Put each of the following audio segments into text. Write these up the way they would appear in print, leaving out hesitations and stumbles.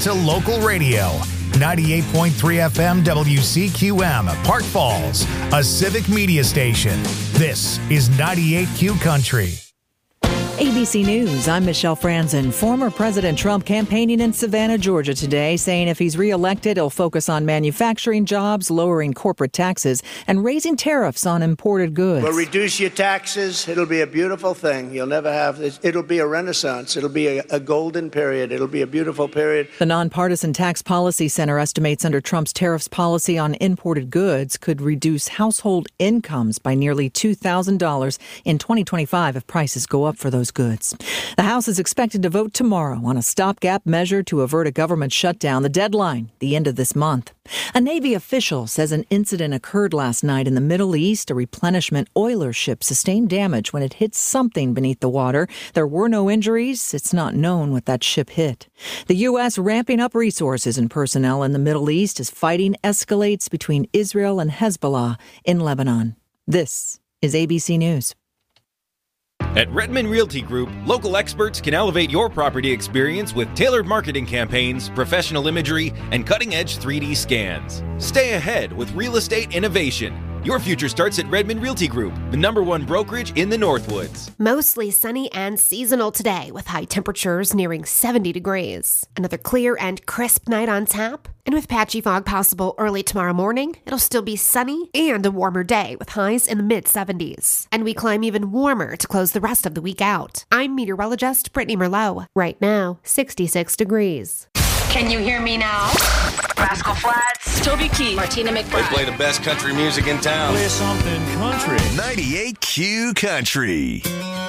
to local radio. 98.3 FM WCQM, Park Falls, a civic media station. This is 98Q Country. ABC News, I'm Michelle Franzen. Former President Trump campaigning in Savannah, Georgia today, saying if he's reelected, he'll focus on manufacturing jobs, lowering corporate taxes, and raising tariffs on imported goods. We'll reduce your taxes. It'll be a beautiful thing. You'll never have this. It'll be a renaissance. It'll be a golden period. It'll be a beautiful period. The Nonpartisan Tax Policy Center estimates under Trump's tariffs policy on imported goods could reduce household incomes by nearly $2,000 in 2025 if prices go up for those goods. The House is expected to vote tomorrow on a stopgap measure to avert a government shutdown. The deadline, the end of this month. A Navy official says an incident occurred last night in the Middle East. A replenishment oiler ship sustained damage when it hit something beneath the water. There were no injuries. It's not known what that ship hit. The U.S. ramping up resources and personnel in the Middle East as fighting escalates between Israel and Hezbollah in Lebanon. This is ABC News. At Redmond Realty Group, local experts can elevate your property experience with tailored marketing campaigns, professional imagery, and cutting-edge 3D scans. Stay ahead with real estate innovation. Your future starts at Redmond Realty Group, the #1 brokerage in the Northwoods. Mostly sunny and seasonal today with high temperatures nearing 70 degrees. Another clear and crisp night on tap. And with patchy fog possible early tomorrow morning, it'll still be sunny and a warmer day with highs in the mid-70s. And we climb even warmer to close the rest of the week out. I'm meteorologist Brittany Merlot. Right now, 66 degrees. Can you hear me now? Rascal Flatts, Toby Keith, Martina McBride. They play the best country music in town. Play something country. 98Q Country.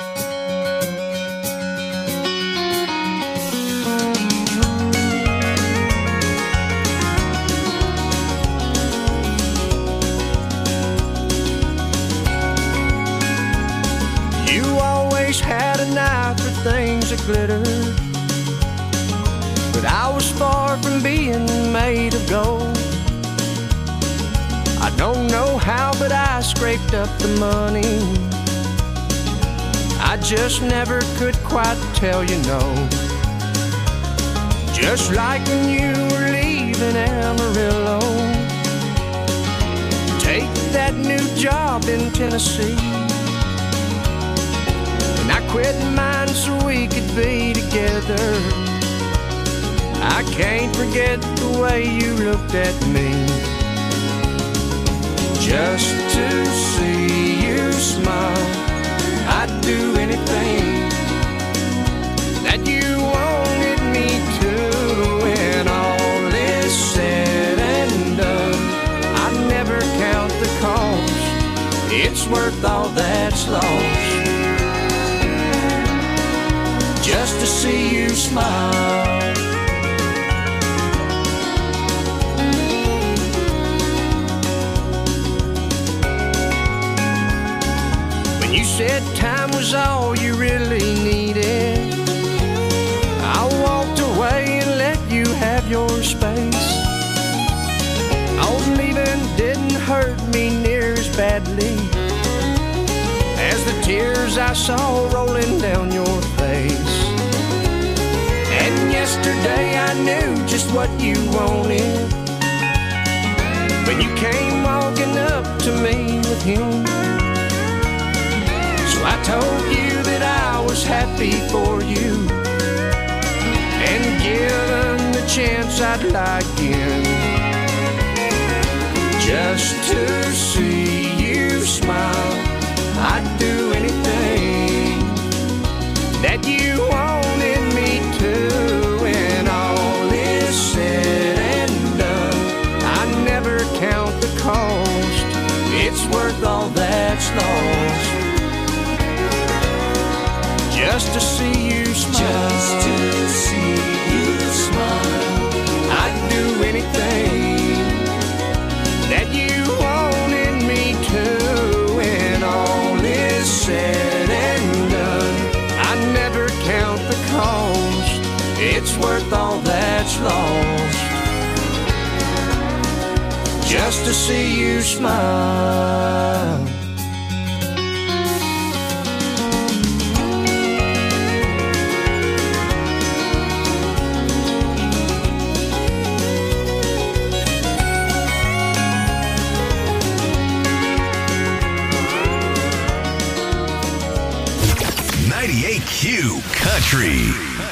You always had an eye for things that glitter, but I was far from being made of gold. I don't know how, but I scraped up the money. I just never could quite tell you no. Just like when you were leaving Amarillo, take that new job in Tennessee. And I quit mine so we could be together. I can't forget the way you looked at me. Just to see you smile, I'd do anything that you wanted me to. When all is said and done, I never count the cost. It's worth all that's lost. Just to see you smile. When you said time was all you really needed, I walked away and let you have your space. Oh, leaving didn't hurt me near as badly as the tears I saw rolling down your face. And yesterday I knew just what you wanted when you came walking up to me with him. So I told you that I was happy for you, and given the chance I'd lie again, just to see you smile. I'd do anything that you wanted me to. When all is said and done, I never count the cost. It's worth all that's lost. Just to see you smile. Just to see you smile. I'd do anything that you wanted me to. When all is said and done, I never count the cost. It's worth all that's lost. Just to see you smile. Q Country.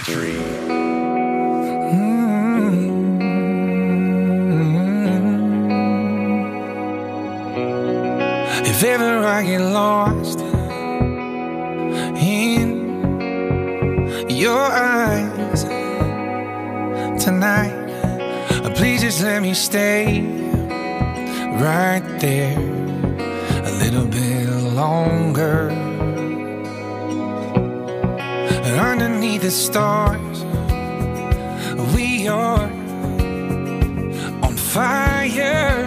If ever I get lost in your eyes tonight, please just let me stay right there a little bit longer. Underneath the stars, we are on fire,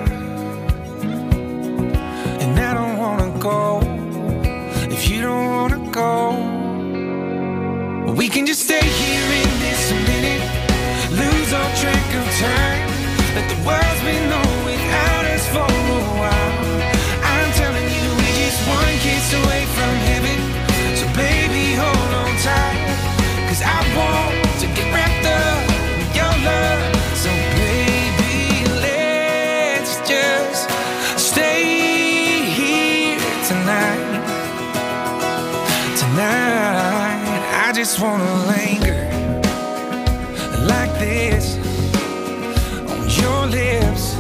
and I don't wanna go if you don't wanna go. We can just stay here in this minute, lose all track of time, let the world's been on without us for a while. I'm telling you, we're just one kiss away from heaven, so baby hold on tight, 'cause I want to get wrapped up in your love. So baby, let's just stay here tonight. Tonight, I just wanna linger like this on your lips,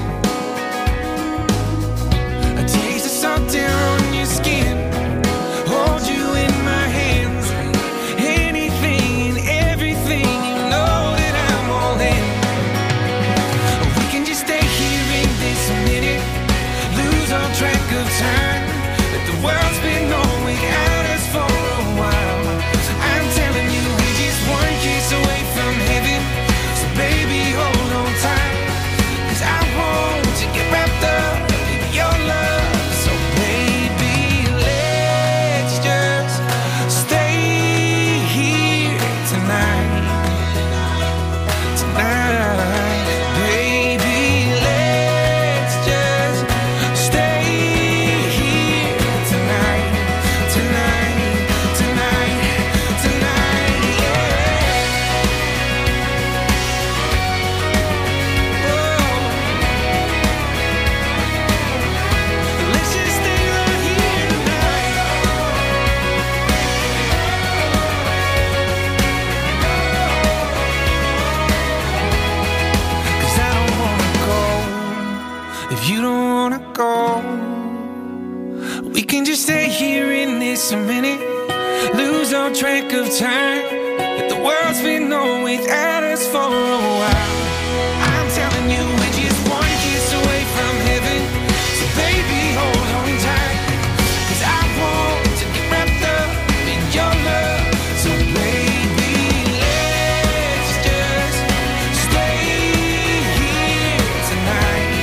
a taste of something on your skin, hold you in my hands, anything and everything, you know that I'm all in. We can just stay here in this minute, lose all track of time, let the world's been on without us for a while. I'm telling you, we're just one kiss away from heaven, so baby hold on tight, 'cause I want to get wrapped up in your love. So baby, let's just stay here tonight. Tonight, baby, let's just stay here tonight. Tonight, tonight, tonight, yeah. Let's just stay right here tonight. 'Cause I don't wanna go if you don't wanna go. We can just stay here in this a minute, lose all track of time, let the world's been on without us for a while. I'm telling you, we're just one kiss away from heaven, so baby hold on tight, 'cause I want to get wrapped up in your love. So baby, let's just stay here tonight.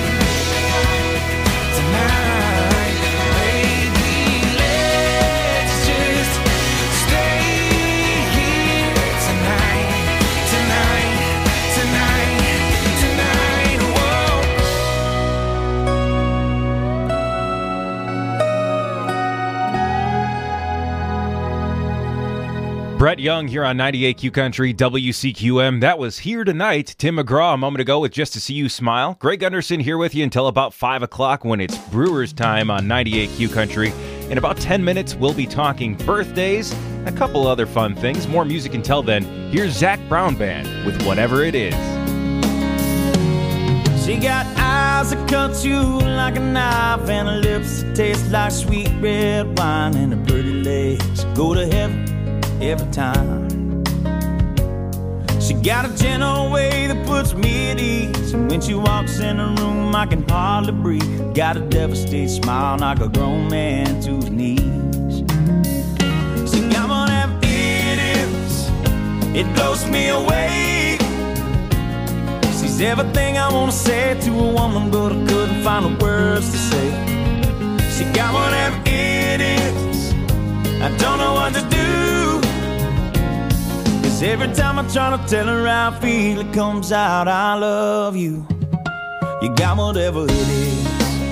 Tonight, baby, let's just stay here tonight. Tonight, tonight, tonight, whoa. Brett Young here on 98Q Country, WCQM. That was Here Tonight. Tim McGraw a moment ago with Just to See You Smile. Greg Gunderson here with you until about 5 o'clock when it's Brewers time on 98Q Country. In about 10 minutes, we'll be talking birthdays, a couple other fun things. More music until then. Here's Zach Brown Band with Whatever It Is. She got eyes that cut you like a knife, and her lips that taste like sweet red wine, and her pretty legs go to heaven every time. She got a gentle way that puts me at ease, and when she walks in the room I can hardly breathe. Got a devastated smile, knock a grown man to his knees. She got whatever it is, it blows me away. She's everything I wanna say to a woman, but I couldn't find the words to say. She got whatever it is, I don't know what to do. Every time I try to tell her how I feel, it comes out, I love you. You got whatever it is.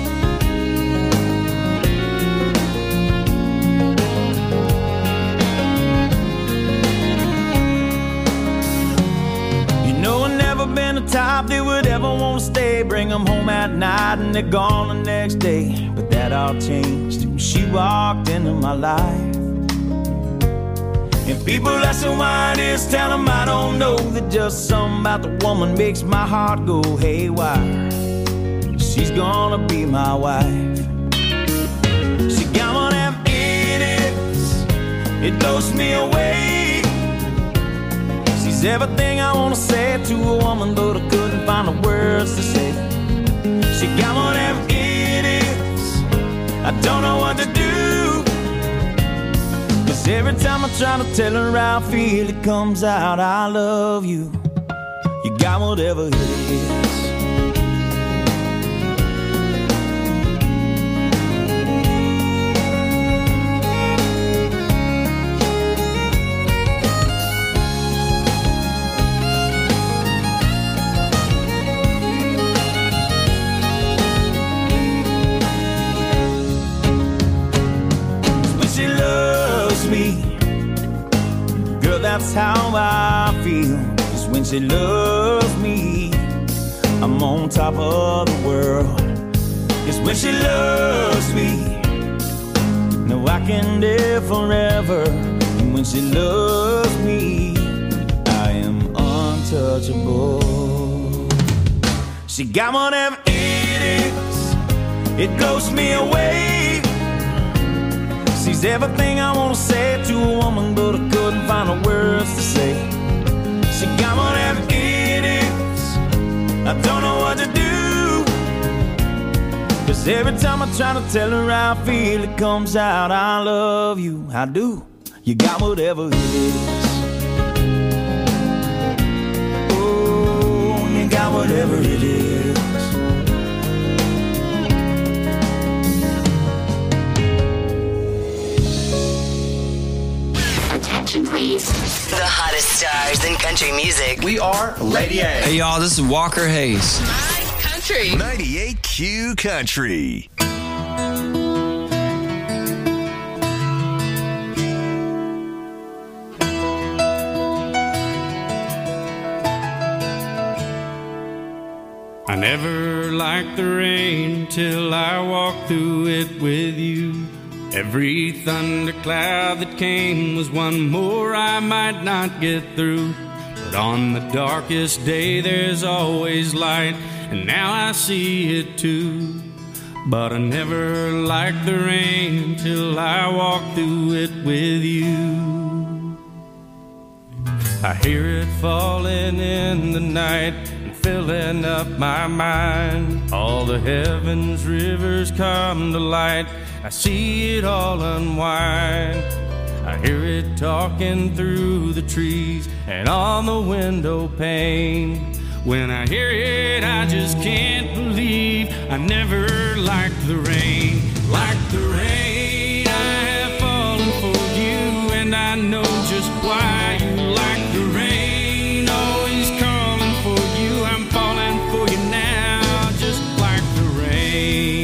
You know I've never been the type that would ever want to stay, bring them home at night and they're gone the next day. But that all changed when she walked into my life. And people asking why it is, tell them I don't know. That just something about the woman makes my heart go haywire. She's gonna be my wife. She got one of them idiots, it blows me away. She's everything I wanna say to a woman, but I couldn't find the words to say. She got one of them idiots, I don't know what to do. Cause every time I try to tell her how I feel, it comes out, I love you. You got whatever it is. That's how I feel, is when she loves me, I'm on top of the world. It's when she loves me, no, I can live forever. And when she loves me, I am untouchable. She got one of them idiots, it blows me away. She's everything I wanna say to a woman, but I couldn't find the words to say. She got one of them idiots, I don't know what to do. Cause every time I try to tell her how I feel, it comes out, I love you, I do. You got whatever it is. Oh, you got whatever it is. Please. The hottest stars in country music. We are Lady A. Hey y'all, this is Walker Hayes. My country. 98Q Country. I never liked the rain till I walked through it with you. Every thundercloud that came was one more I might not get through. But on the darkest day there's always light, and now I see it too. But I never liked the rain till I walked through it with you. I hear it falling in the night, filling up my mind. All the heavens rivers come to light, I see it all unwind. I hear it talking through the trees and on the window pane. When I hear it, I just can't believe I never liked the rain. Like the rain, I have fallen for you, and I know just why you like the rain. Always calling for you, I'm falling for you now, just like the rain.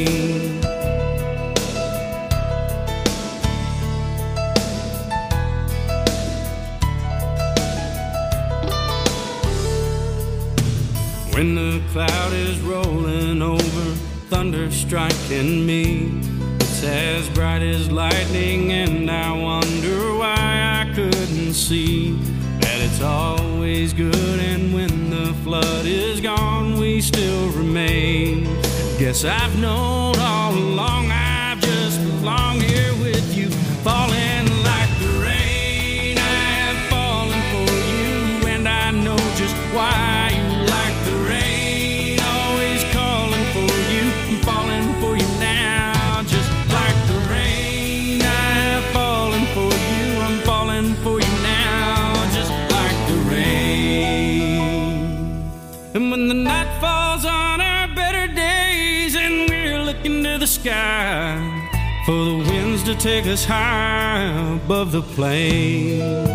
When the cloud is rolling over, thunder striking me, it's as bright as lightning, and I wonder why I couldn't see that it's always good, and when the flood is gone, we still remain. Guess I've known all along, I've just belonged here with you, falling like the rain. I have fallen for you, and I know just why you like the rain. Always calling for you, I'm falling for you now, just like the rain. I have fallen for you, I'm falling for you now, just like the rain. And when the night falls on our better days and we're looking to the sky for the winds to take us high above the plains,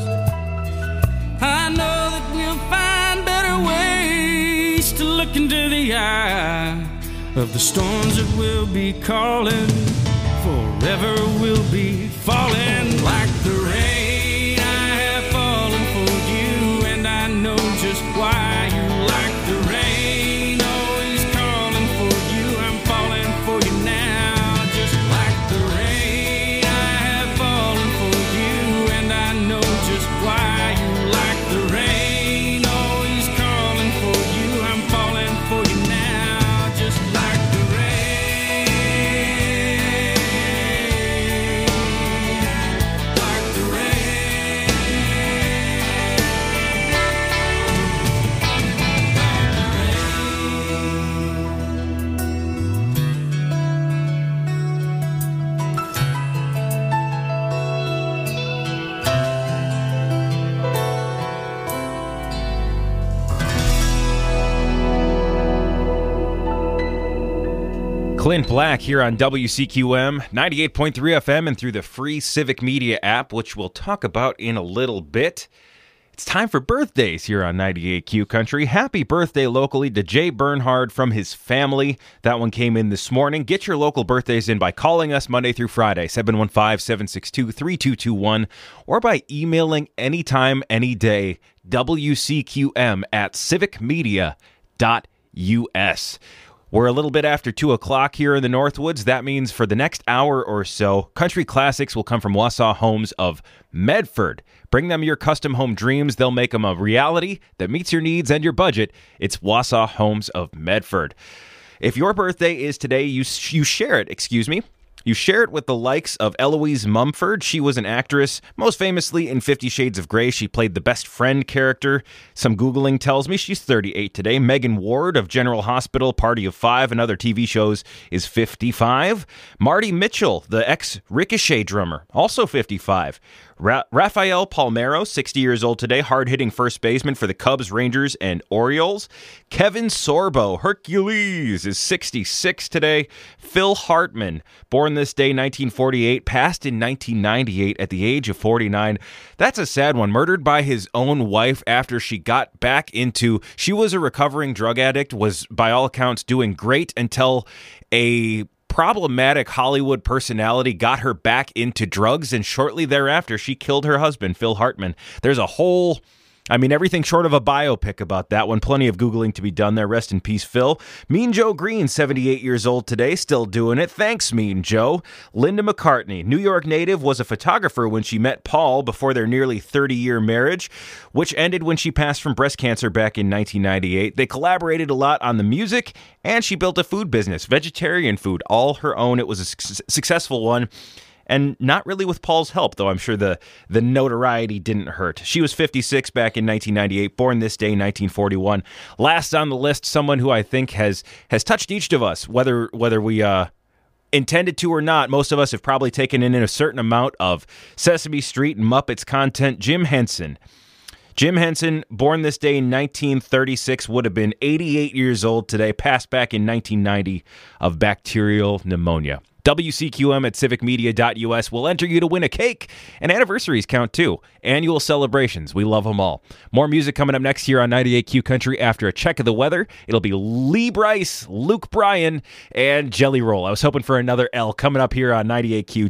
I know that we'll find better ways to look into the eye of the storms that will be calling. Forever we'll be falling like the rain. I have fallen for you, and I know just why you like the rain. Always calling for you, I'm falling for you now, just like the rain. I have fallen for you, and I know Clint Black here on WCQM, 98.3 FM and through the free Civic Media app, which we'll talk about in a little bit. It's time for birthdays here on 98Q Country. Happy birthday locally to Jay Bernhard from his family. That one came in this morning. Get your local birthdays in by calling us Monday through Friday, 715-762-3221, or by emailing anytime, any day, WCQM@civicmedia.us. We're a little bit after 2 o'clock here in the Northwoods. That means for the next hour or so, country classics will come from Wausau Homes of Medford. Bring them your custom home dreams. They'll make them a reality that meets your needs and your budget. It's Wausau Homes of Medford. If your birthday is today, you share it, You share it with the likes of Eloise Mumford. She was an actress, most famously in 50 Shades of Grey. She played the best friend character. Some Googling tells me she's 38 today. Megan Ward of General Hospital, Party of Five, and other TV shows is 55. Marty Mitchell, the ex-Ricochet drummer, also 55. Rafael Palmeiro, 60 years old today, hard-hitting first baseman for the Cubs, Rangers, and Orioles. Kevin Sorbo, Hercules, is 66 today. Phil Hartman, born this day, 1948, passed in 1998 at the age of 49. That's a sad one. Murdered by his own wife after she got back into... She was a recovering drug addict, was by all accounts doing great until a problematic Hollywood personality got her back into drugs, and shortly thereafter, she killed her husband, Phil Hartman. There's a whole... everything short of a biopic about that one. Plenty of Googling to be done there. Rest in peace, Phil. Mean Joe Green, 78 years old today, still doing it. Thanks, Mean Joe. Linda McCartney, New York native, was a photographer when she met Paul before their nearly 30-year marriage, which ended when she passed from breast cancer back in 1998. They collaborated a lot on the music, and she built a food business, vegetarian food, all her own. It was a successful one. And not really with Paul's help, though I'm sure the notoriety didn't hurt. She was 56 back in 1998, born this day, 1941. Last on the list, someone who I think has touched each of us, whether we intended to or not. Most of us have probably taken in a certain amount of Sesame Street and Muppets content. Jim Henson. Jim Henson, born this day in 1936, would have been 88 years old today, passed back in 1990 of bacterial pneumonia. WCQM at civicmedia.us will enter you to win a cake, and anniversaries count too. Annual celebrations. We love them all. More music coming up next here on 98Q Country after a check of the weather. It'll be Lee Brice, Luke Bryan, and Jelly Roll. I was hoping for another L coming up here on 98Q.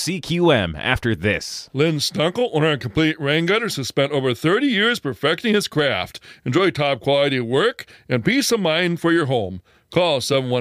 WCQM after this. Lynn Stunkel, owner of Complete Rain Gutters, has spent over 30 years perfecting his craft. Enjoy top quality work and peace of mind for your home. Call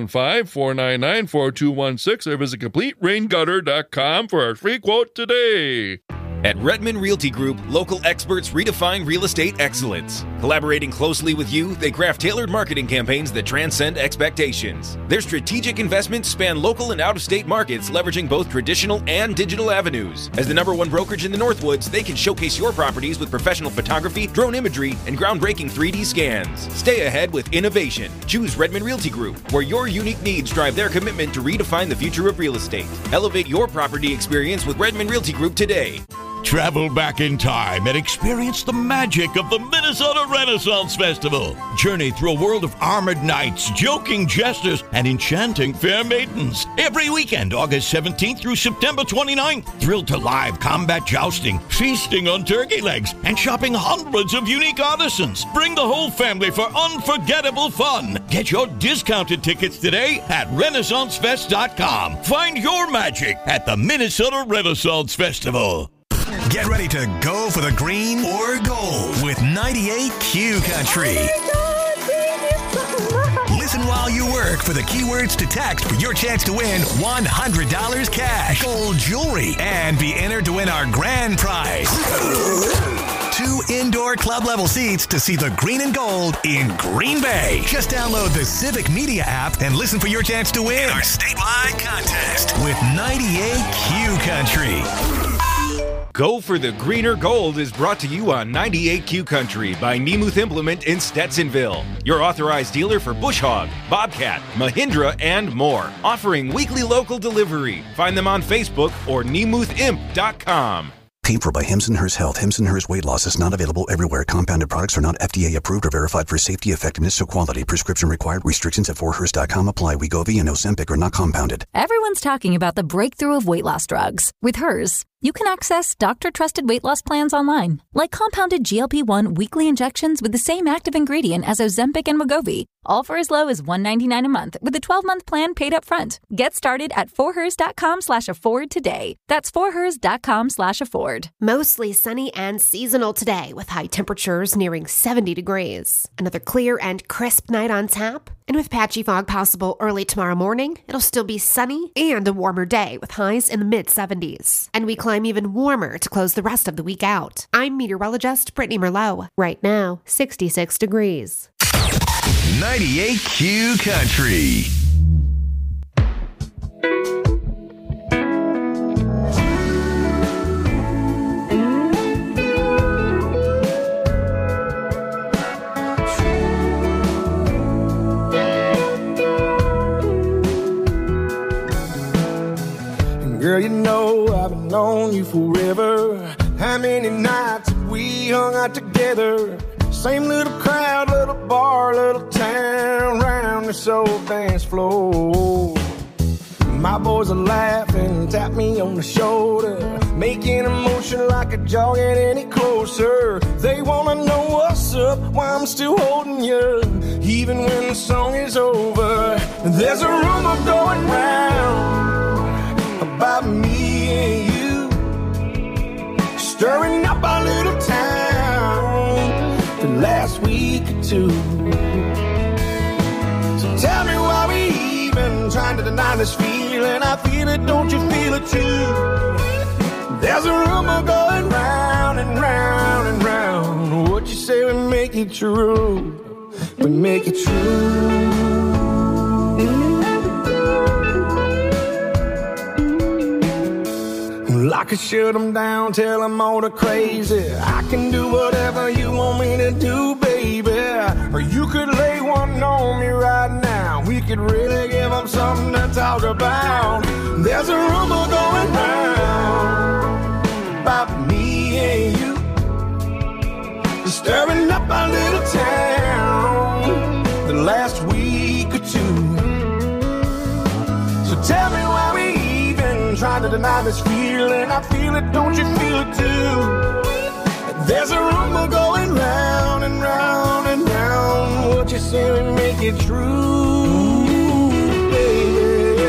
715-499-4216 or visit CompleteRainGutter.com for a free quote today. At Redmond Realty Group, local experts redefine real estate excellence. Collaborating closely with you, they craft tailored marketing campaigns that transcend expectations. Their strategic investments span local and out-of-state markets, leveraging both traditional and digital avenues. As the #1 brokerage in the Northwoods, they can showcase your properties with professional photography, drone imagery, and groundbreaking 3D scans. Stay ahead with innovation. Choose Redmond Realty Group, where your unique needs drive their commitment to redefine the future of real estate. Elevate your property experience with Redmond Realty Group today. Travel back in time and experience the magic of the Minnesota Renaissance Festival. Journey through a world of armored knights, joking jesters, and enchanting fair maidens. Every weekend, August 17th through September 29th. Thrill to live combat jousting, feasting on turkey legs, and shopping hundreds of unique artisans. Bring the whole family for unforgettable fun. Get your discounted tickets today at RenaissanceFest.com. Find your magic at the Minnesota Renaissance Festival. Get ready to go for the green or gold with 98Q Country. Listen while you work for the keywords to text for your chance to win $100 cash, gold jewelry, and be entered to win our grand prize. 2 indoor club level seats to see the green and gold in Green Bay. Just download the Civic Media app and listen for your chance to win our statewide contest with 98Q Country. Go for the Greener Gold is brought to you on 98Q Country by Nemuth Implement in Stetsonville, your authorized dealer for Bush Hog, Bobcat, Mahindra, and more. Offering weekly local delivery. Find them on Facebook or NemuthImp.com. Paid for by Hims & Hers Health. Hims & Hers Weight Loss is not available everywhere. Compounded products are not FDA approved or verified for safety, effectiveness, or quality. Prescription required. Restrictions at 4hers.com apply. Wegovy and Ozempic are not compounded. Everyone's talking about the breakthrough of weight loss drugs. With Hers, you can access doctor-trusted weight loss plans online, like compounded GLP-1 weekly injections with the same active ingredient as Ozempic and Wegovy, all for as low as $199 a month with a 12-month plan paid up front. Get started at 4hers.com/afford today. That's 4hers.com/afford. Mostly sunny and seasonal today with high temperatures nearing 70 degrees. Another clear and crisp night on tap. And with patchy fog possible early tomorrow morning, it'll still be sunny and a warmer day with highs in the mid-70s. And we climb even warmer to close the rest of the week out. I'm meteorologist Brittany Merlot. Right now, 66 degrees. 98Q Country. Girl, you know I've been on you forever. How many nights have we hung out together? Same little crowd, little bar, little town, round this old dance floor. My boys are laughing, tap me on the shoulder, making a motion like a jaw get any closer. They wanna know what's up, why I'm still holding you, even when the song is over. There's a rumor going round about me and you, stirring up our little town the last week or two. So tell me why we even trying to deny this feeling. I feel it, don't you feel it too? There's a rumor going round and round and round. What you say we make it true, we make it true. I could shut them down, tell them all the crazy. I can do whatever you want me to do, baby. Or you could lay one on me right now. We could really give them something to talk about. There's a rumor going round about me and you, stirring up our little town the last week or two. So tell me why we trying to deny this feeling. I feel it, don't you feel it too? There's a rumor going round and round and round. What you say we make it true, baby.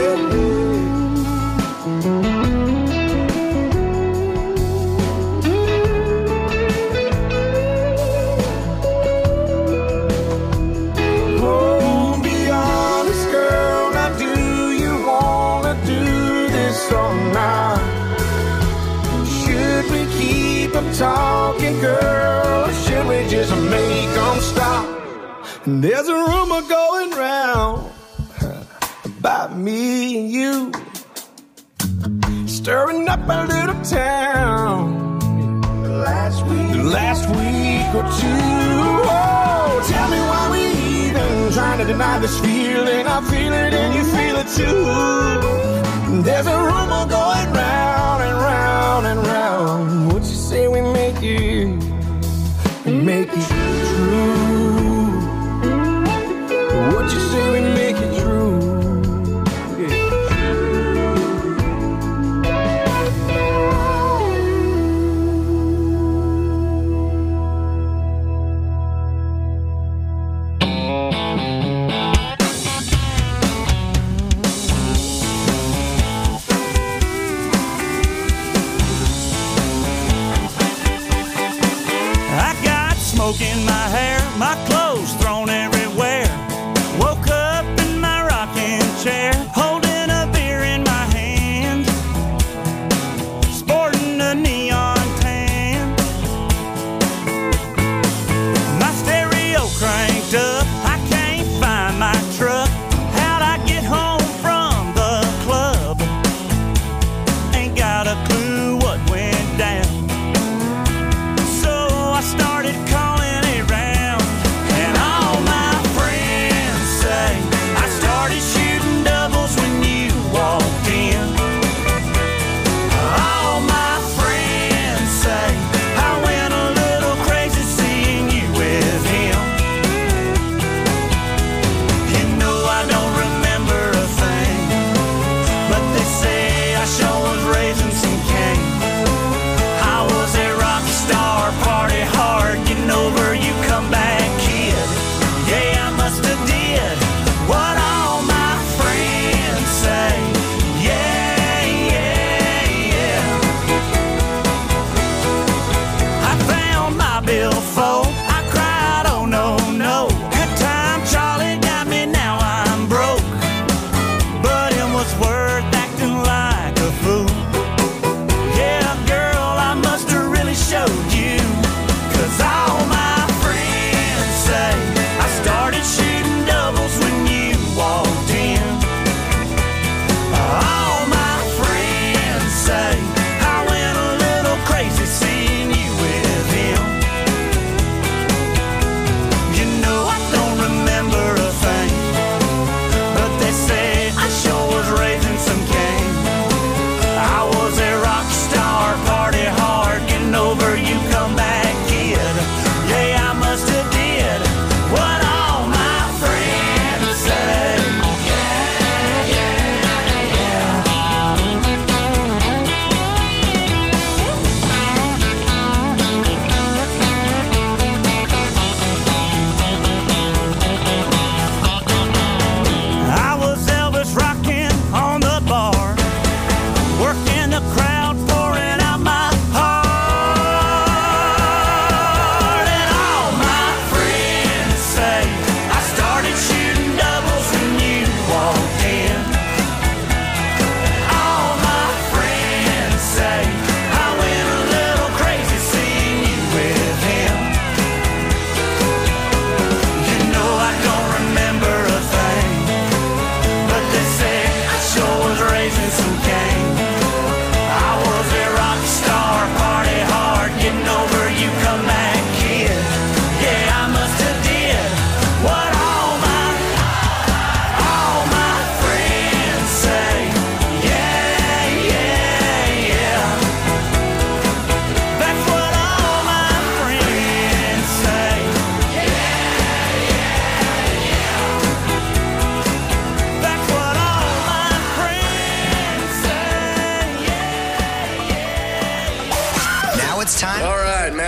Oh, be honest, girl. Now do you wanna do this or not? Should we keep them talking, girl, or should we just make them stop? And there's a rumor going round about me and you, stirring up our little town the last week or two. Oh, tell me why we even trying to deny this feeling. I feel it and you feel it too. There's a rumor going round and round and round. What you say we make it true? What you say we make it true?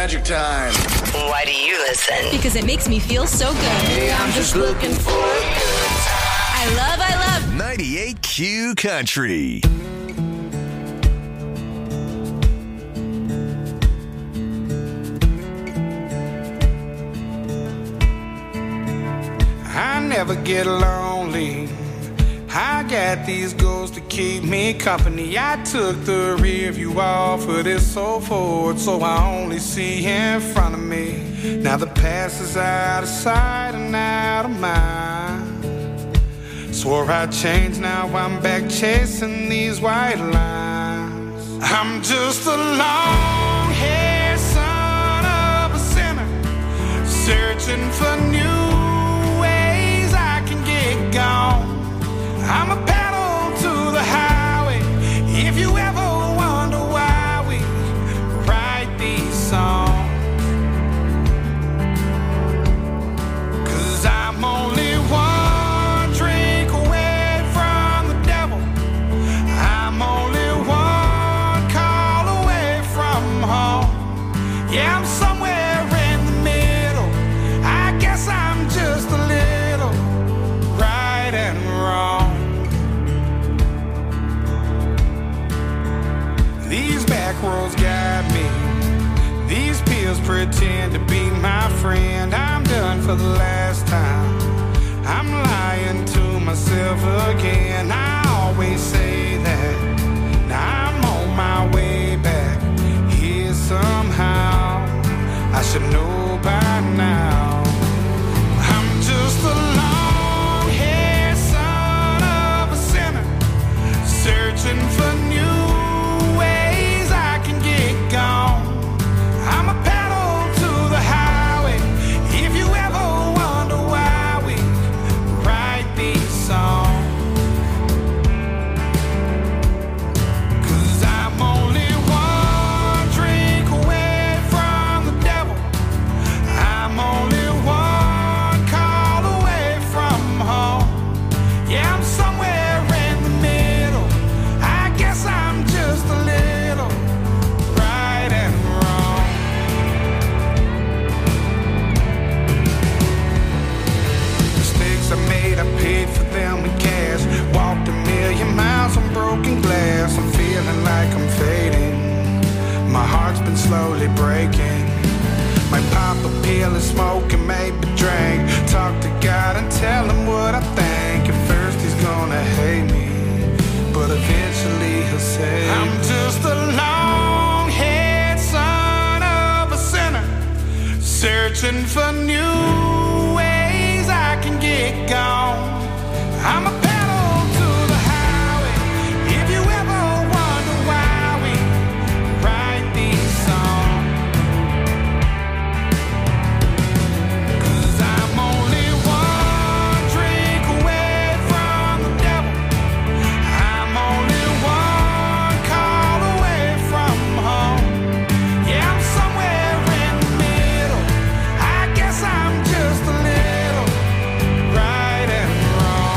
magic time. Why do you listen? Because it makes me feel so good. Hey, I'm just looking for a good time. I love 98Q Country. I never get lonely. I got these goals to keep me company. I took the rear view off of this so forward, so I only see in front of me. Now the past is out of sight and out of mind. Swore I'd change, now I'm back chasing these white lines. I'm just a long-haired son of a sinner, searching for new ways I can get gone. I'm a pedal to the highway. If you ever wonder why we write these songs, 'cause I'm only one drink away from the devil. I'm only one call away from home. Yeah, I'm somewhere in the middle. I guess I'm just a little right and wrong. These back roads guide me. These pills pretend to be my friend. I'm done for the last time. I'm lying to myself again. I always say that. Now I'm on my way back here somehow. I should know by now. I'm just a long-haired son of a sinner, searching for new ways I can get gone. I'm a pedal to the highway. If you ever wonder why we write these songs, 'cause I'm only one drink away from the devil. I'm only one call away from home. Yeah, I'm somewhere in the middle. I guess I'm just a little right and wrong. Mistakes I made, I paid for them with cash. Walked a million miles on broken glass. I'm feeling like I'm fading. My heart's been slowly breaking. Might pop a pill and smoke and maybe drink. Talk to God and tell him what I think. At first he's gonna hate me, but eventually he'll say, I'm just a long-haired son of a sinner, searching for new ways I can get gone. I'm a pedal to the highway. If you ever wonder why we write these songs, 'cause I'm only one drink away from the devil. I'm only one call away from home. Yeah, I'm somewhere in the middle. I guess I'm just a little right and wrong.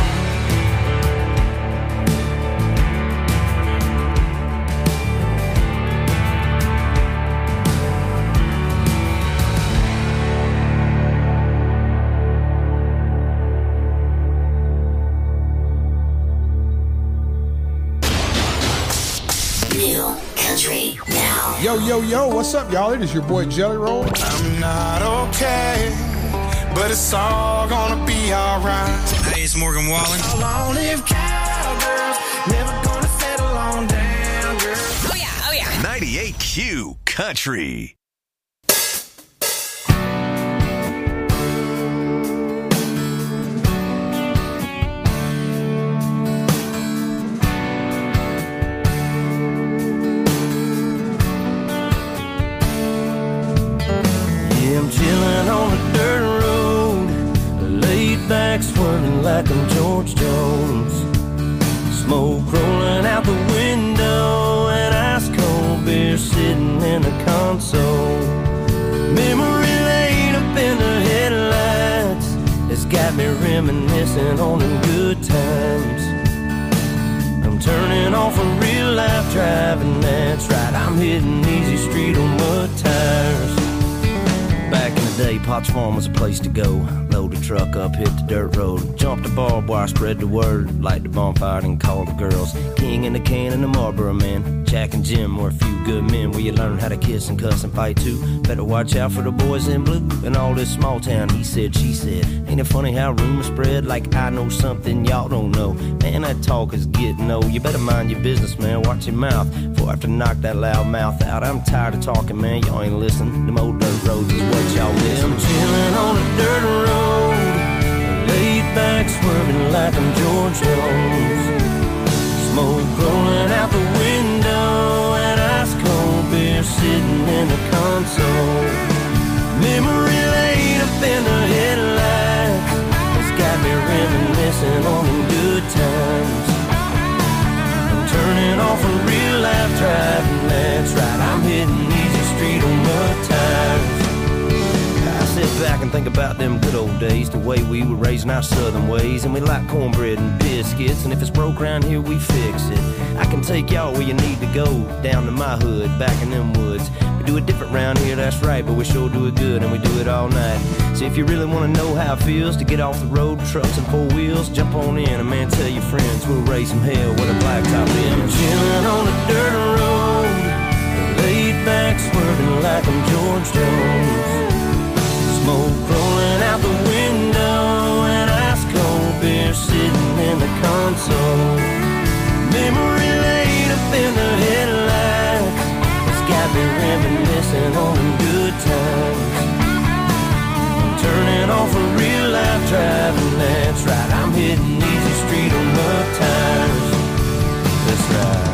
New country now. Yo, yo, yo, what's up, y'all? It is your boy Jelly Roll. I'm not okay, but it's all gonna be alright. Hey, it's Morgan Wallen. Long live cowgirls, never gonna settle on down, girl. Oh yeah, oh yeah. 98Q Country. Yeah, I'm chilling on a dirt road, laid back swerving like I'm George Jones. Smoke rolling out the window and ice cold beer sitting in the console. Memory lane up in the headlights has got me reminiscing on the good times. I'm turning off a real life driving, that's right, I'm hitting easy street on mud tires. day, Potts Farm was a place to go. Load the truck up, hit the dirt road. Jump the barbed wire, spread the word. Light the bonfire and call the girls. King and the can and the Marlboro man. Jack and Jim were a few good men where you learn how to kiss and cuss and fight too. Better watch out for the boys in blue. In all this small town, he said, she said. Ain't it funny how rumors spread like I know something y'all don't know? Man, that talk is getting old. You better mind your business, man. Watch your mouth before I have to knock that loud mouth out. I'm tired of talking, man. Y'all ain't listening. Them old dirt roads is what y'all miss. I'm chilling on a dirt road, laid back, swerving like I'm George Jones. Smoke rolling out the window, and ice cold beer sitting in the console. Memory laid up in the headlights, it's got me reminiscing on the good times. I'm turning off a real life driving, that's right, I'm hitting easy street on mud tires. I sit back and think about them good old days, the way we were raising our southern ways. And we like cornbread and biscuits, and if it's broke around here, we fix it. I can take y'all where you need to go, down to my hood, back in them woods. We do it different round here, that's right, but we sure do it good, and we do it all night. So if you really want to know how it feels to get off the road, trucks and four wheels, jump on in, and man, tell your friends we'll raise some hell with a blacktop in. I'm chilling on a dirt road, laid back, swerving like I'm George Jones. Smoke rolling out the window, and ice cold beer sitting in the console. Memory laid up in the headlights, it's got me reminiscing on them good times. I'm turning off a real life driving, that's right, I'm hitting easy street on mud tires. That's right.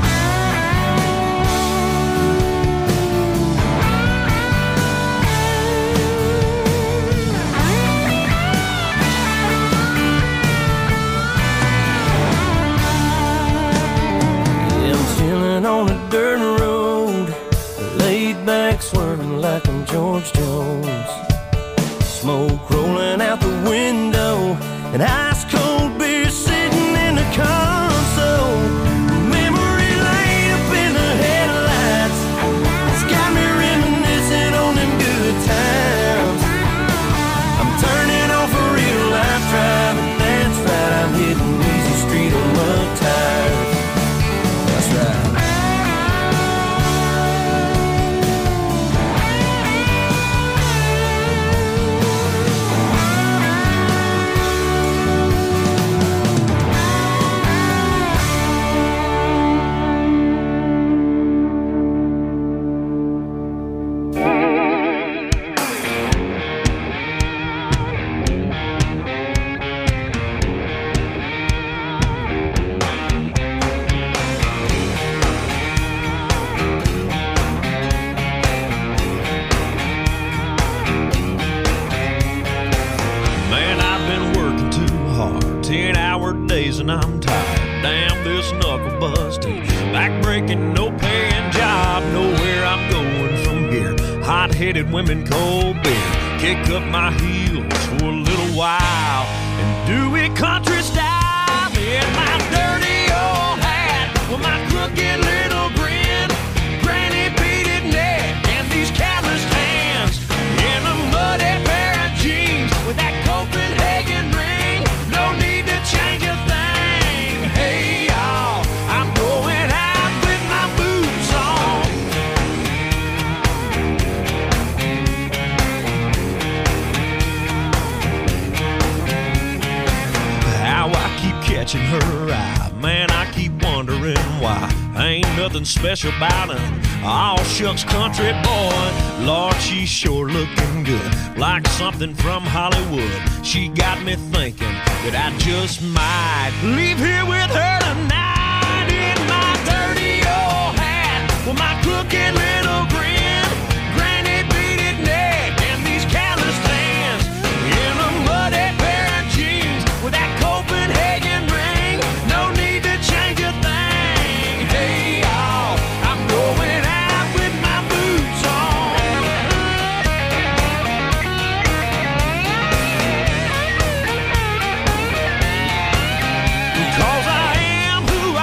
On a dirt road, laid back, swerving like I'm George Jones. Smoke rolling out the window, and ice cold beer sitting in the console. Memory laid up in the headlights, it's got me reminiscing on them good times. I'm turning off a real life driving, that's right, I'm hitting easy street on mud tires. That's right. And I'm tired, damn this knuckle busting, back-breaking, no paying job, know where I'm going from here. Hot-headed women, cold beer, kick up my heels for a little while and do it country style. In my dirty old hat with my crooked little grin, granny beaded neck and these calloused hands, in a muddy pair of jeans with that Copenhagen ring, no need to change a thing. Hey y'all, I'm going out with my boots on. How I keep catching her eye, man, I keep wondering why. Ain't nothing special about her, all shucks country boy. Lord, she's sure looking good, like something from Hollywood. She got me thinking that I just might leave here with her tonight. In my dirty old hat with my crooked little grin, granny beaded neck and these calloused hands, in a muddy pair of jeans with that Copenhagen ring, no need to change a thing. Hey y'all, I'm going out with my boots on. Cause I am who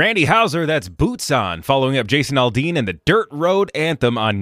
Randy Houser, that's Boots On, following up Jason Aldean and the Dirt Road Anthem on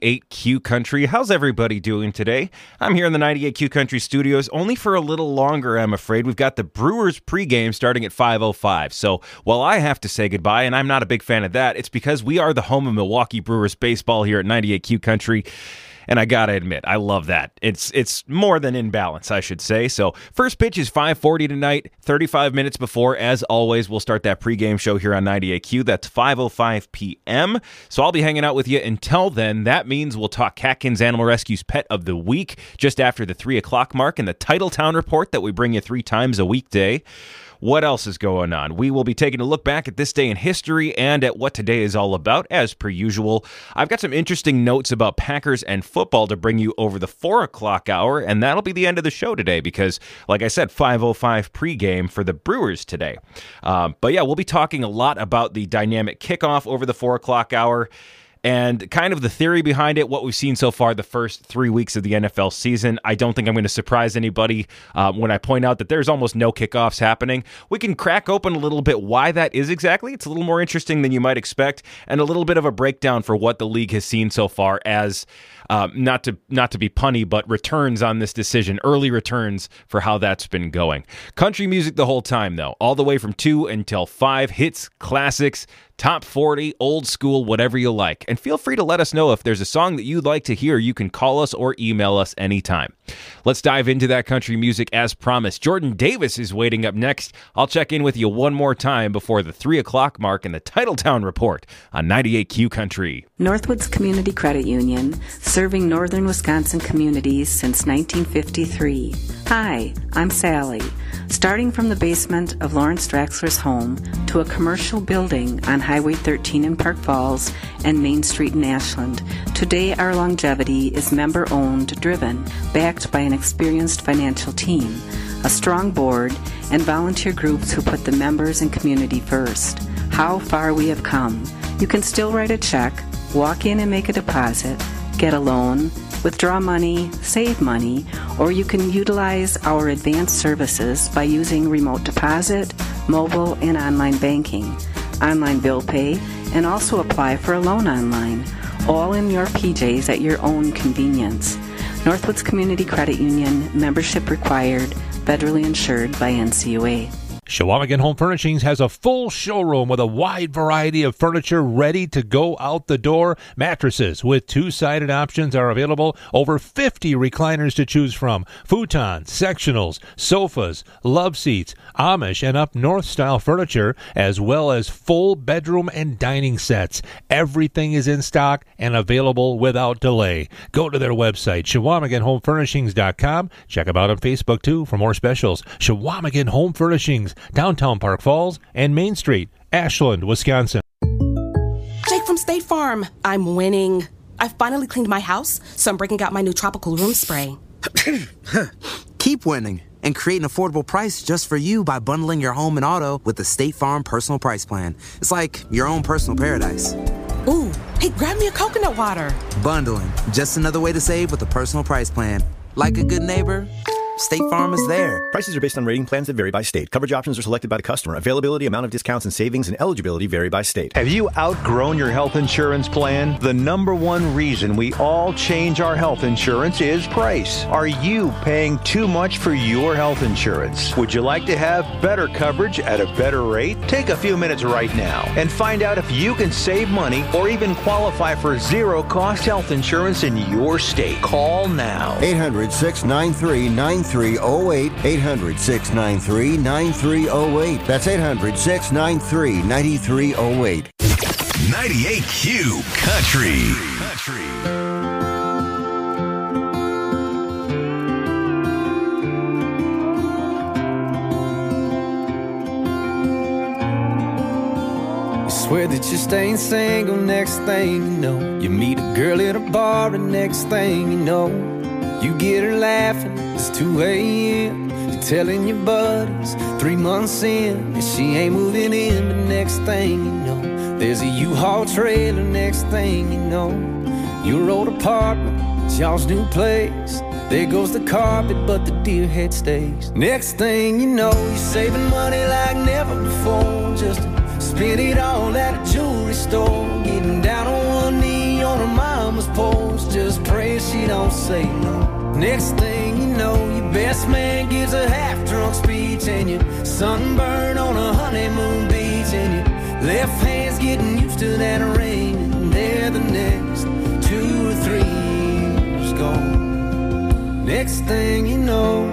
98Q Country. How's everybody doing today? I'm here in the 98Q Country studios, only for a little longer, I'm afraid. We've got the Brewers pregame starting at 5:05. So while I have to say goodbye, and I'm not a big fan of that, it's because we are the home of Milwaukee Brewers baseball here at 98Q Country. And I gotta admit, I love that. It's more than in balance, I should say. So first pitch is 5:40 tonight, 35 minutes before. As always, we'll start that pregame show here on 98Q. That's 5:05 p.m. So I'll be hanging out with you until then. That means we'll talk Catkins Animal Rescue's Pet of the Week just after the 3 o'clock mark and the Titletown Report that we bring you 3 times a weekday. What else is going on? We will be taking a look back at this day in history and at what today is all about, as per usual. I've got some interesting notes about Packers and football to bring you over the 4 o'clock hour, and that'll be the end of the show today because, like I said, 5:05 pregame for the Brewers today. But yeah, we'll be talking a lot about the dynamic kickoff over the 4 o'clock hour and kind of the theory behind it, what we've seen so far the first 3 weeks of the NFL season. I don't think I'm going to surprise anybody when I point out that there's almost no kickoffs happening. We can crack open a little bit why that is exactly. It's a little more interesting than you might expect, and a little bit of a breakdown for what the league has seen so far as, not to be punny, but returns on this decision, early returns for how that's been going. Country music the whole time, though, all the way from 2 until 5, hits, classics, top 40, old school, whatever you like. And feel free to let us know if there's a song that you'd like to hear. You can call us or email us anytime. Let's dive into that country music as promised. Jordan Davis is waiting up next. I'll check in with you one more time before the 3 o'clock mark in the Titletown Report on 98Q Country. Northwoods Community Credit Union, serving northern Wisconsin communities since 1953. Hi, I'm Sally. Starting from the basement of Lawrence Draxler's home to a commercial building on Highway 13 in Park Falls and Main Street in Ashland, today our longevity is member-owned, driven, backed by an experienced financial team, a strong board, and volunteer groups who put the members and community first. How far we have come. You can still write a check, walk in and make a deposit, get a loan, withdraw money, save money, or you can utilize our advanced services by using remote deposit, mobile, and online banking, online bill pay, and also apply for a loan online, all in your PJs at your own convenience. Northwoods Community Credit Union, membership required, federally insured by NCUA. Shawamigan Home Furnishings has a full showroom with a wide variety of furniture ready to go out the door. Mattresses with 2-sided options are available. Over 50 recliners to choose from. Futons, sectionals, sofas, love seats, Amish and up north style furniture, as well as full bedroom and dining sets. Everything is in stock and available without delay. Go to their website, ShawamiganHomeFurnishings.com. Check them out on Facebook too for more specials. Shawamigan Home Furnishings, downtown Park Falls and Main Street, Ashland, Wisconsin. Jake from State Farm. I'm winning. I finally cleaned my house, so I'm breaking out my new tropical room spray. Keep winning and create an affordable price just for you by bundling your home and auto with the State Farm Personal Price Plan. It's like your own personal paradise. Ooh, hey, grab me a coconut water. Bundling, just another way to save with a personal price plan. Like a good neighbor, State Farm is there. Prices are based on rating plans that vary by state. Coverage options are selected by the customer. Availability, amount of discounts and savings, and eligibility vary by state. Have you outgrown your health insurance plan? The number one reason we all change our health insurance is price. Are you paying too much for your health insurance? Would you like to have better coverage at a better rate? Take a few minutes right now and find out if you can save money or even qualify for zero-cost health insurance in your state. Call now. 800-693-9308. 800-693-9308. That's 800-693-9308. 98Q Country. Swear that you're staying single, next thing you know, you meet a girl at a bar, and next thing you know, you get her laughing, it's 2 a.m. You're telling your buddies 3 months in, and she ain't moving in. But next thing you know, there's a U-Haul trailer. Next thing you know, your old apartment, it's y'all's new place. There goes the carpet, but the deer head stays. Next thing you know, you're saving money like never before, just a spent it all at a jewelry store, getting down on one knee on her mama's porch, just pray she don't say no. Next thing you know, your best man gives a half-drunk speech, and you're sunburned on a honeymoon beach, and your left hand's getting used to that rain, and there the next 2 or 3 years gone. Next thing you know,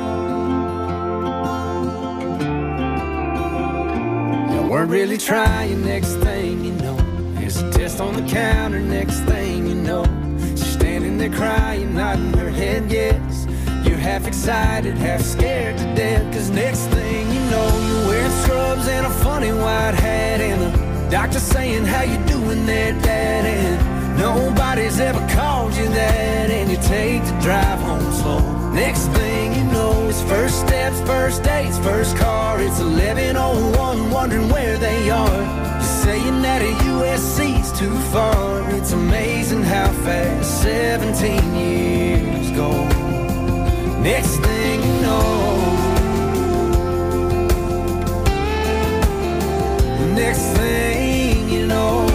you weren't really trying. Next thing you know, there's a test on the counter. Next thing you know, she's standing there crying, nodding her head yes. You're half excited, half scared to death, 'cause next thing you know, you're wearing scrubs and a funny white hat, and the doctor saying, how you doing there, Dad? And nobody's ever called you that, and you take the drive home slow. Next thing you know, it's first steps, first dates, first car. It's 11:01, wondering where they are. You're saying that a USC's too far. It's amazing how fast 17 years go. Next thing you know, next thing you know,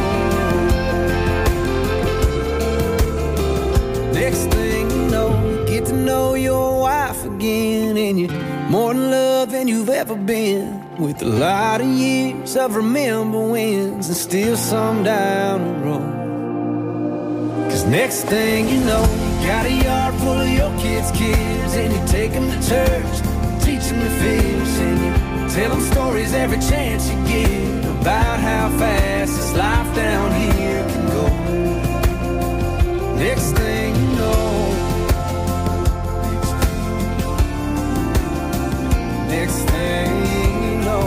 next thing you know, you get to know your wife again, and you're more in love than you've ever been, with a lot of years of remember wins and still some down the road. 'Cause next thing you know, you got a yard full of your kids' kids, and you take them to church, teach them to fish, and you tell them stories every chance you get about how fast this life down here can go. Next thing you know, next thing you know.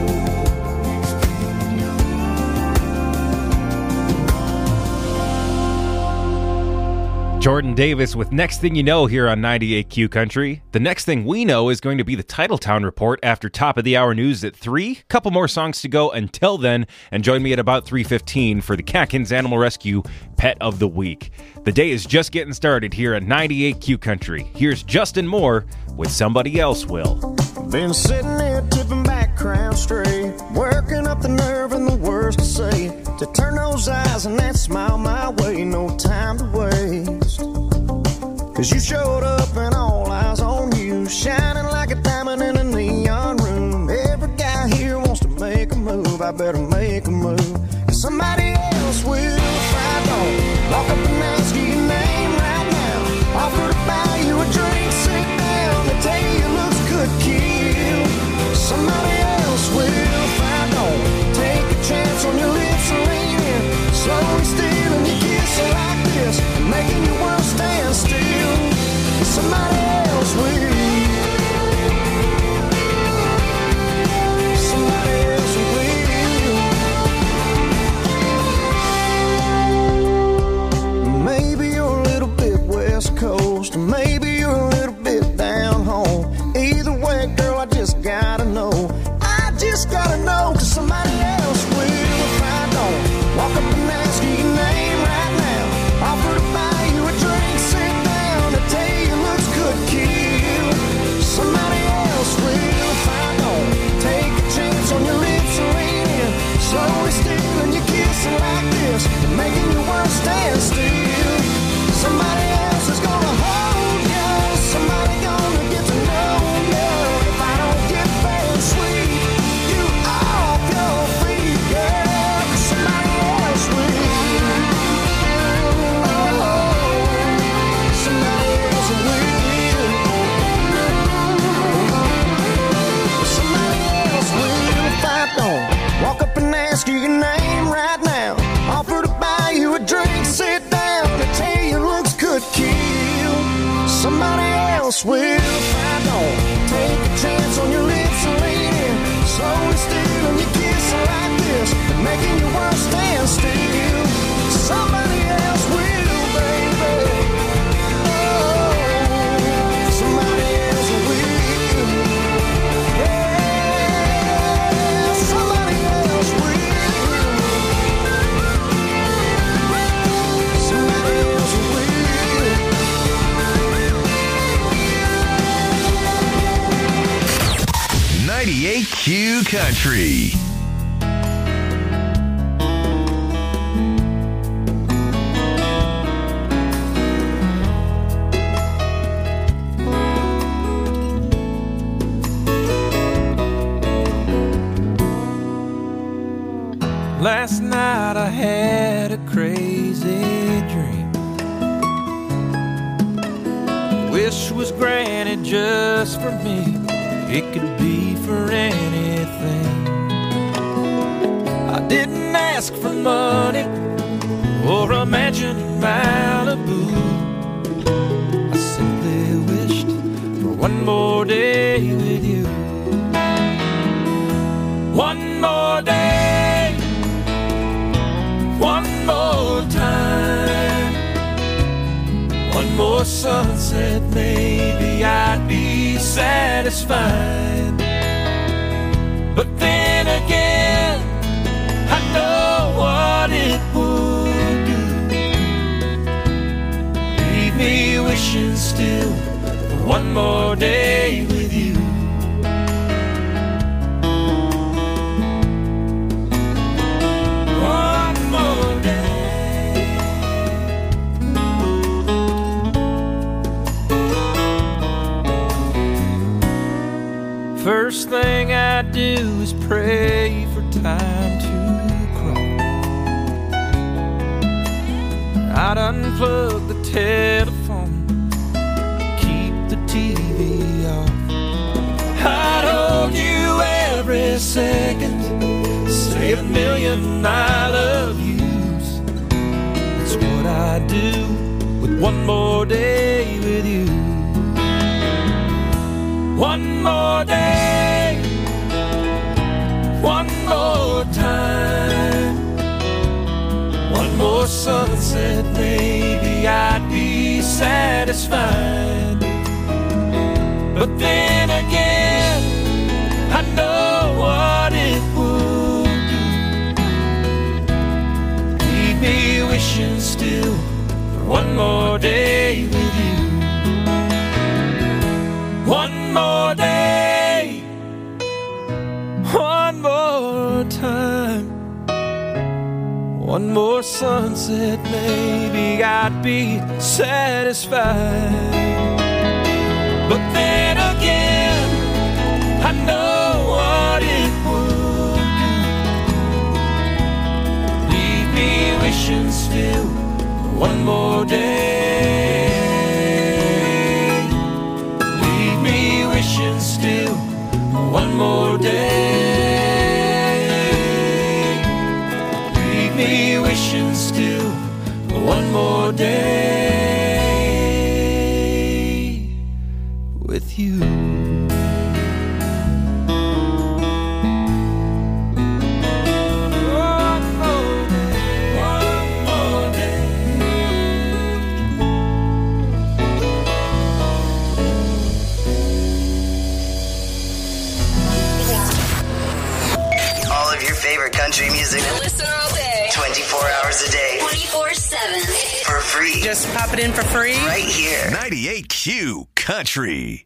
Jordan Davis with Next Thing You Know here on 98Q Country. The next thing we know is going to be the Titletown Report after top of the hour news at 3. Couple more songs to go until then, and join me at about 3:15 for the Catkins Animal Rescue Pet of the Week. The day is just getting started here at 98Q Country. Here's Justin Moore with Somebody Else Will. Been sitting there tipping back, crown straight, working up the nerve and the words to say, to turn those eyes and that smile my way, no time to waste. 'Cause you showed up and all eyes on you, shining like a diamond in a neon room. Every guy here wants to make a move, I better make a move, 'cause somebody else will if I don't. Walk up and ask you your name right now, offer to buy you a drink, sit down, they tell you your looks could kill. Somebody else will if I don't. Take a chance on your lips and lean in, slowly stealing your kiss like this, making your world stand still. Somebody else will. Somebody else will. Maybe you're a little bit West Coast, maybe you're a little bit down home. Either way, girl, I just gotta know. I just gotta know, 'cause somebody else will if I don't. Walk up and ask you your name right now, offer to buy you a drink, sit down, to tell you your looks could kill. Somebody else will if I don't. Take a chance on your lips and lean in, slowly stealing your kissing like this, making your world stand still. Somebody else is gonna hold you, somebody gonna get to know you. If I don't get very sweet, you off your feet, girl, 'cause somebody else will. Oh, somebody else will. Somebody else will if I don't. Walk up and ask you your name right now, offer to buy you a drink, sit down, to tell you looks could kill. Somebody else will if I don't. Take a chance on your lips and lean in, slowly stealing your kiss like this, making your world stand still. Somebody else will, baby. Oh, somebody else will. Yeah, somebody else will. Somebody else will. 98Q Country. Last night I had a crazy dream. Wish was granted just for me. It could be for anything. I didn't ask for money or a mansion in Malibu. I simply wished for one more day with you. One more day, one more time, one more sunset, maybe I'd be satisfied. But then again, I know what it would do. Leave me wishing still for one more day with you. First thing I do is pray for time to crawl. I'd unplug the telephone, keep the TV off. I'd hold you every second, say a million I love yous. That's what I do with one more day with you. One more day, one more time, one more sunset, maybe I'd be satisfied. But then again, I know what it would do. Leave me wishing still for one more day with you. One more day, one more time, one more sunset, maybe I'd be satisfied. But then again, I know what it would do. Leave me wishing still for one more day. Wishing still one more day. Leave me wishing still one more day with you. Favorite country music. Listen all day. 24 hours a day. 24/7. For free. Just pop it in for free. Right here. 98Q Country.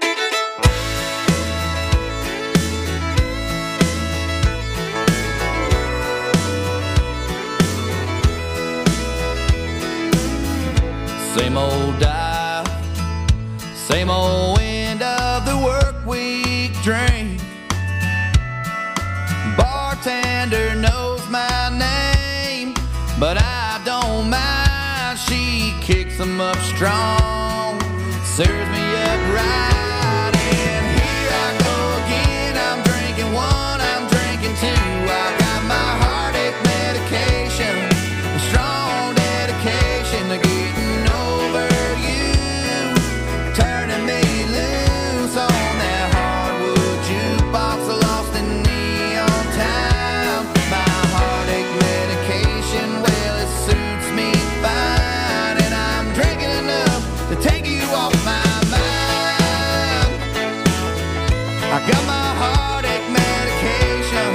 Same old dial, same old end of the work week drink. Bartender knows my name, but I don't mind. She kicks them up strong, serves me up right, and here I go again. I'm drinking one, I'm drinking two. I got my heartache medication, a strong dedication to getting over you, turning me loose on that hardwood jukebox, lost in neon time. My heartache medication, well, it suits me fine, and I'm drinking enough to take you off my mind. I got my heartache medication.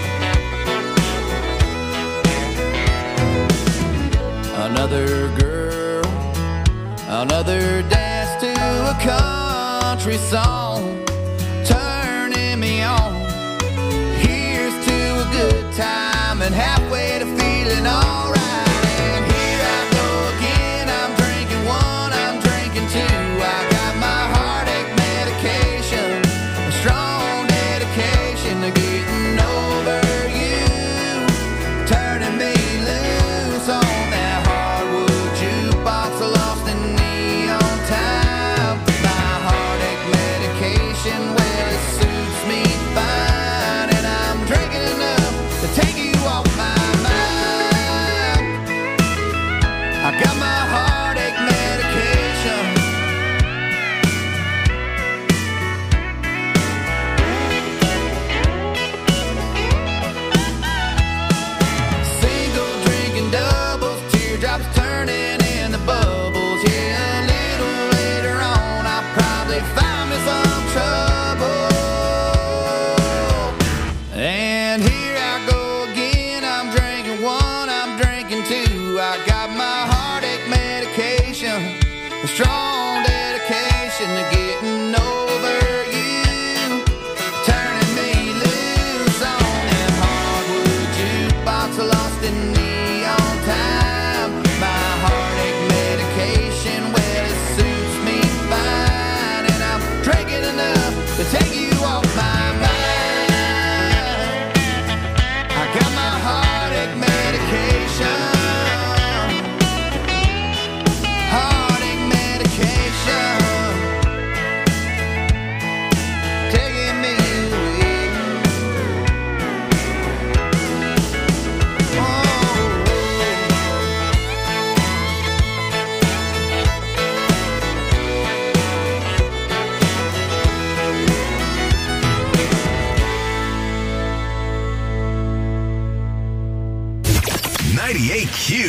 Another girl, another dance to a country song, turning me on. Here's to a good time and halfway to feeling alright. And here I go again. I'm drinking one, I'm drinking two. I got my heartache medication, a strong dedication to getting over you,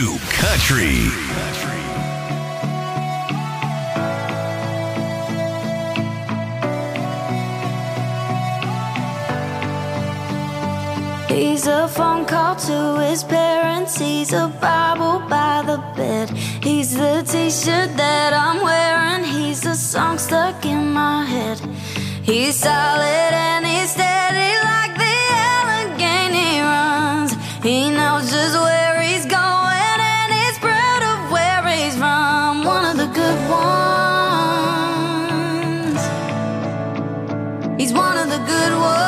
to country. He's a phone call to his parents. He's a Bible by the bed. He's the t-shirt that I'm wearing. He's a song stuck in my head. He's solid and he's steady like the Allegheny runs. He knows just where he's going and he's proud of where he's from. One of the good ones. He's one of the good ones.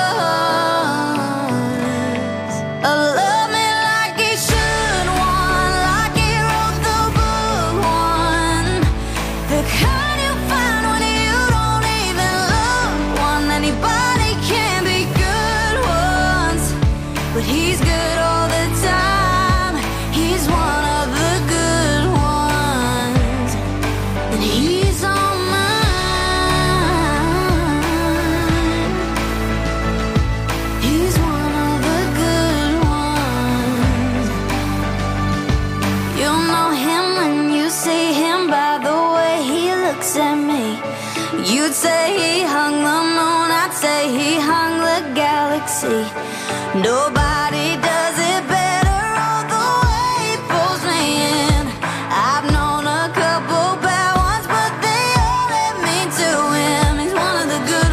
You'd say he hung the moon, I'd say he hung the galaxy. Nobody does it better, oh, the way he pulls me in. I've known a couple bad ones, but they all led me to him. He's one of the good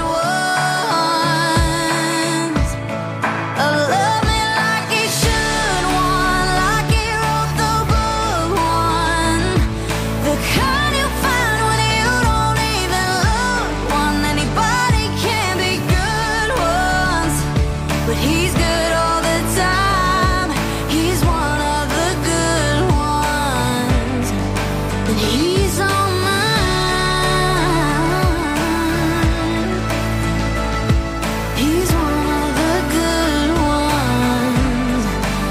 ones. Love me like he should, one like he wrote the book, one. The kind you find when you don't even look, one. Anybody can be good ones, but he's good all the time. He's one of the good ones, and he's on mine. He's one of the good ones.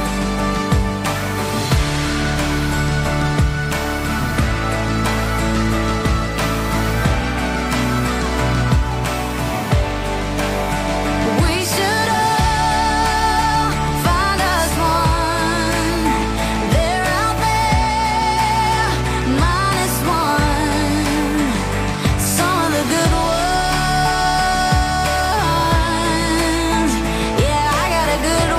We should all find us one. They're out there, minus one. Some of the good ones. Yeah, I got a good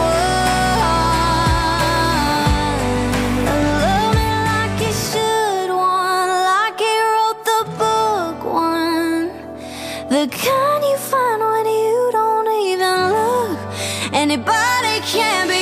one. Love me like he should, one like he wrote the book, one. The kind you find when you don't even look. Anybody can be